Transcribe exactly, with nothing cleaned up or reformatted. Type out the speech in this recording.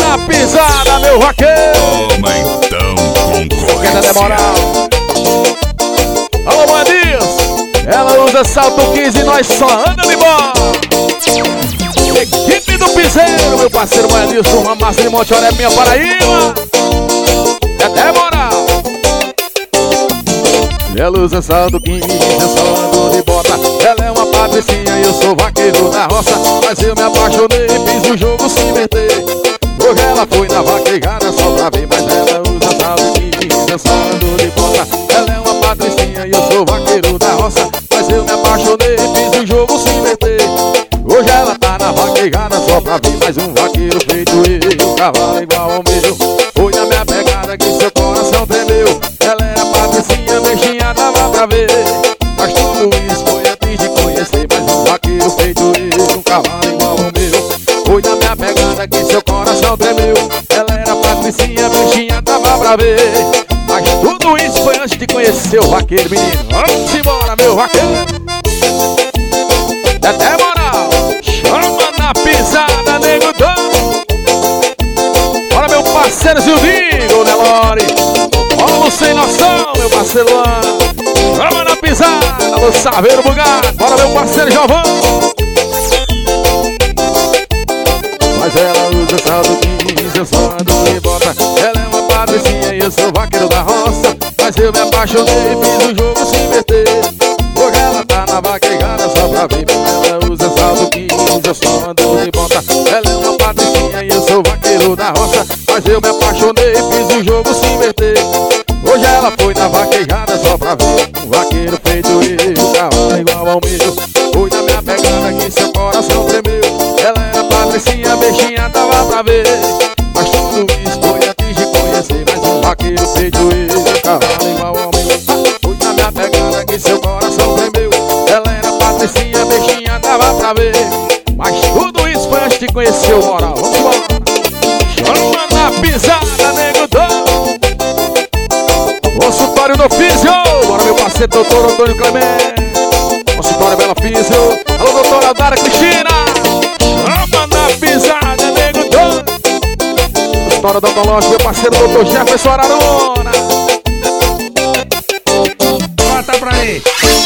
na pisada, meu vaqueiro. Toma então, Queda de moral. Alô, Moedias. Ela usa salto quinze e nós só anda de bola. Equipe do Piseiro, meu parceiro Moedilson, uma massa de Monte Oré, minha Paraíba. Queda de moral. Ela usa salto quinze, eu só ando de bota. Ela é uma patricinha e eu sou vaqueiro da roça. Mas eu me apaixonei, fiz o jogo se meter. Hoje ela foi na vaquejada só pra ver. Mas ela usa salto quinze, eu só ando de bota. Ela é uma patricinha e eu sou vaqueiro da roça. Mas eu me apaixonei, fiz o jogo se meter. Hoje ela tá na vaquejada só pra ver. Mais um vaqueiro feito eu, um cavalo igual ao meu. Foi na minha pegada que seu coração tremeu. Ela era patricinha, mexinha, dava pra ver. Mas tudo isso foi antes de conhecer. Mais um vaqueiro feito eu, um cavalo igual ao meu. Foi na minha pegada que seu coração tremeu. Ela era patricinha, mexinha, dava pra ver. Mas tudo isso foi antes de conhecer o vaqueiro, menino. Vamos embora, meu vaqueiro. Até moral. Chama na pisada, nego dono. Bora, meu parceiro Silvinho, Nelore. Bolo sem noção, meu parceiro Luan. Chama na pisada, no Saveiro Bugado. Bora, meu parceiro Jovão. Mas ela usa salto quinze, eu só ando de bota. Ela é uma patricinha e eu sou vaqueiro da roça. Mas eu me apaixonei, fiz o jogo se meter. Hoje ela tá na vaquejada só pra ver. Ela usa salto quinze, eu só ando de bota. Ela é uma patricinha e eu sou vaqueiro da roça. Mas eu me apaixonei, fiz o jogo se meter. Hoje ela foi na vaquejada só pra ver. Um vaqueiro feito eu, um cavalo igual ao meu. Foi na minha pegada que seu coração tremeu. Ela era patricinha, mexinha, dava pra ver. Mas tudo isso foi antes de conhecer. Mais um vaqueiro feito eu, um cavalo igual ao meu. Foi na minha pegada que seu coração tremeu. Ela era patricinha, mexinha, dava pra ver. Mas tudo isso foi antes de conhecer o moral. Vamos embora. Chama na pisada, nego dono. Consultório do Físio. Bora, meu parceiro, doutor Antônio Clemente. Consultório Bela Físio. Alô, doutora Dara Cristina. Chama na pisada, nego dono. Consultório odontológico, meu parceiro, doutor Jefferson Ararona. Bota pra aí.